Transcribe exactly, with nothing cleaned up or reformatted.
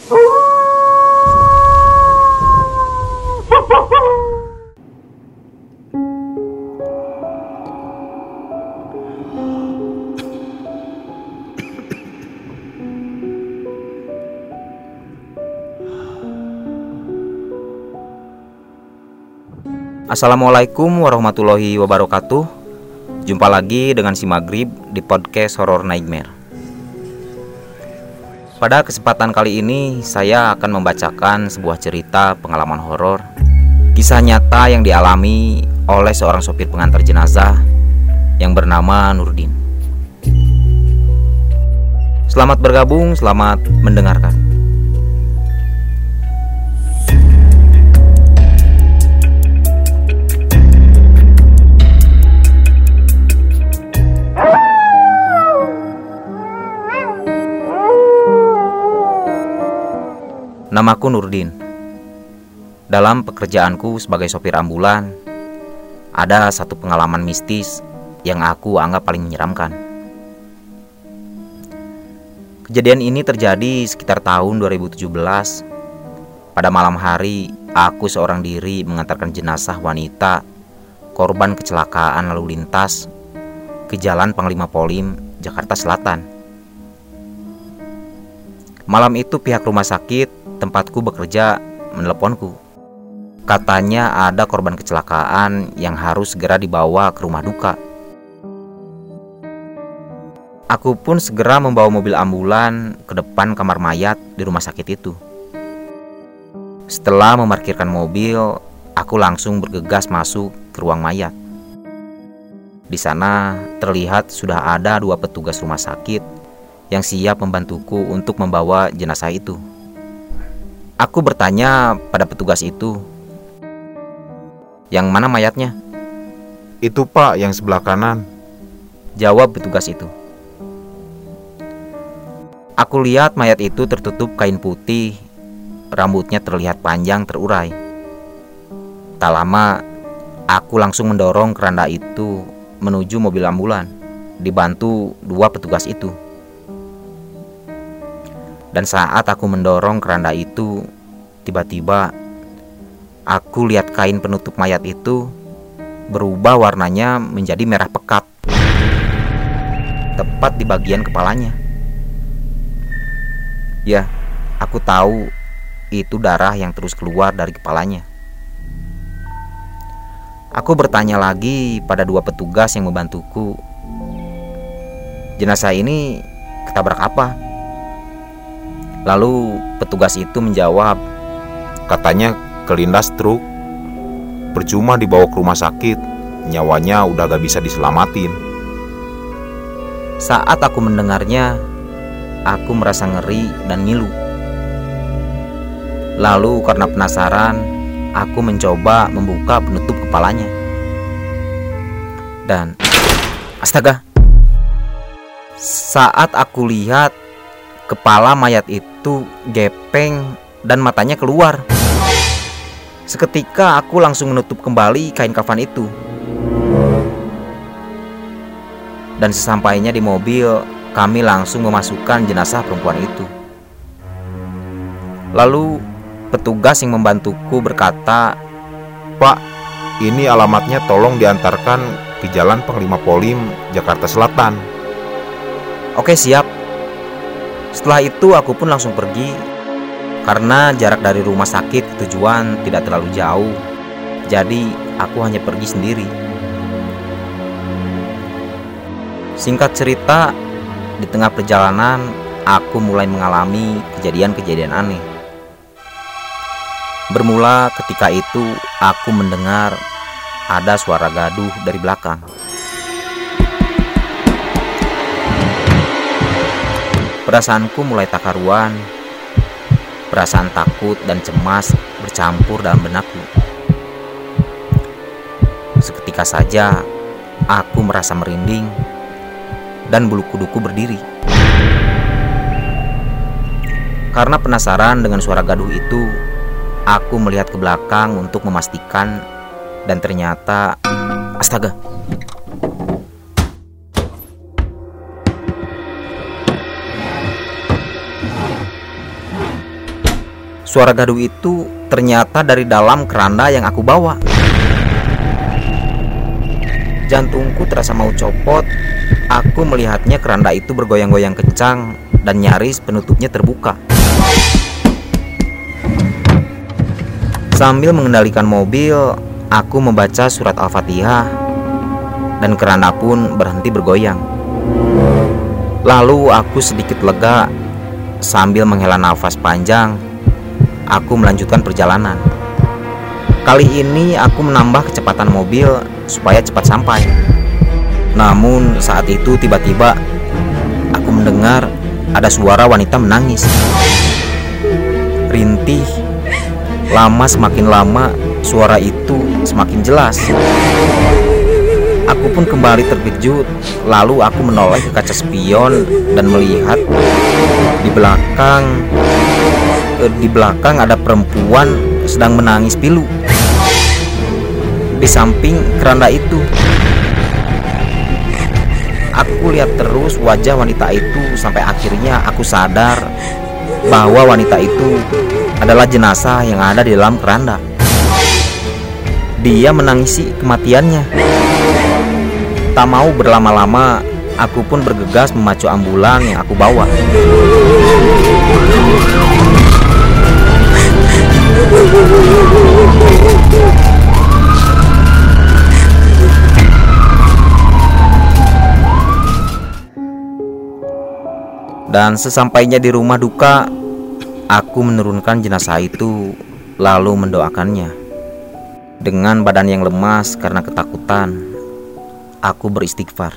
Assalamualaikum warahmatullahi wabarakatuh. Jumpa lagi dengan si Maghrib di podcast Horror Nightmare. Pada kesempatan kali ini saya akan membacakan sebuah cerita pengalaman horor, kisah nyata yang dialami oleh seorang sopir pengantar jenazah yang bernama Nurdin. Selamat bergabung, selamat mendengarkan. Namaku Nurdin. Dalam pekerjaanku sebagai sopir ambulan, ada satu pengalaman mistis yang aku anggap paling menyeramkan. Kejadian ini terjadi sekitar tahun dua ribu tujuh belas. Pada malam hari, aku seorang diri mengantarkan jenazah wanita korban kecelakaan lalu lintas ke Jalan Panglima Polim, Jakarta Selatan. Malam itu pihak rumah sakit tempatku bekerja meneleponku. Katanya ada korban kecelakaan yang harus segera dibawa ke rumah duka. Aku pun segera membawa mobil ambulan ke depan kamar mayat di rumah sakit itu. Setelah memarkirkan mobil, aku langsung bergegas masuk ke ruang mayat. Di sana terlihat sudah ada dua petugas rumah sakit yang siap membantuku untuk membawa jenazah itu. Aku bertanya pada petugas itu, "Yang mana mayatnya?" "Itu Pak, yang sebelah kanan," jawab petugas itu. Aku lihat mayat itu tertutup kain putih, rambutnya terlihat panjang terurai. Tak lama, aku langsung mendorong keranda itu menuju mobil ambulan, dibantu dua petugas itu. Dan saat aku mendorong keranda itu, tiba-tiba aku lihat kain penutup mayat itu berubah warnanya menjadi merah pekat, tepat di bagian kepalanya. Ya, aku tahu itu darah yang terus keluar dari kepalanya. Aku bertanya lagi pada dua petugas yang membantuku, "Jenazah ini ketabrak apa?" Lalu petugas itu menjawab, "Katanya kelindas truk. Percuma dibawa ke rumah sakit, nyawanya udah gak bisa diselamatin." Saat aku mendengarnya, aku merasa ngeri dan ngilu. Lalu karena penasaran, aku mencoba membuka penutup kepalanya. Dan astaga, saat aku lihat, kepala mayat itu gepeng dan matanya keluar. Seketika aku langsung menutup kembali kain kafan itu. Dan sesampainya di mobil, kami langsung memasukkan jenazah perempuan itu. Lalu petugas yang membantuku berkata, "Pak, ini alamatnya tolong diantarkan ke Jalan Panglima Polim, Jakarta Selatan." "Oke, siap." Setelah itu aku pun langsung pergi. Karena jarak dari rumah sakit ke tujuan tidak terlalu jauh, jadi aku hanya pergi sendiri. Singkat cerita, di tengah perjalanan aku mulai mengalami kejadian-kejadian aneh. Bermula ketika itu aku mendengar ada suara gaduh dari belakang. Perasaanku mulai tak karuan. Perasaan takut dan cemas bercampur dalam benakku. Seketika saja aku merasa merinding dan bulu kuduku berdiri. Karena penasaran dengan suara gaduh itu, aku melihat ke belakang untuk memastikan, dan ternyata astaga, Suara gaduh itu ternyata dari dalam keranda yang aku bawa. Jantungku terasa mau copot. Aku melihatnya keranda itu bergoyang-goyang kencang dan nyaris penutupnya terbuka. Sambil mengendalikan mobil, aku membaca surat Al-Fatihah dan keranda pun berhenti bergoyang. Lalu aku sedikit lega. Sambil menghela nafas panjang, aku melanjutkan perjalanan. Kali ini aku menambah kecepatan mobil supaya cepat sampai. Namun saat itu tiba-tiba aku mendengar ada suara wanita menangis. Rintih. Lama semakin lama suara itu semakin jelas. Aku pun kembali terkejut. Lalu aku menoleh ke kaca spion dan melihat di belakang eh, di belakang ada perempuan sedang menangis pilu di samping keranda itu. Aku lihat terus wajah wanita itu sampai akhirnya aku sadar bahwa wanita itu adalah jenazah yang ada di dalam keranda. Dia menangisi kematiannya. Tak mau berlama-lama, aku pun bergegas memacu ambulan yang aku bawa. Dan sesampainya di rumah duka, aku menurunkan jenazah itu lalu mendoakannya. Dengan badan yang lemas karena ketakutan, aku beristighfar.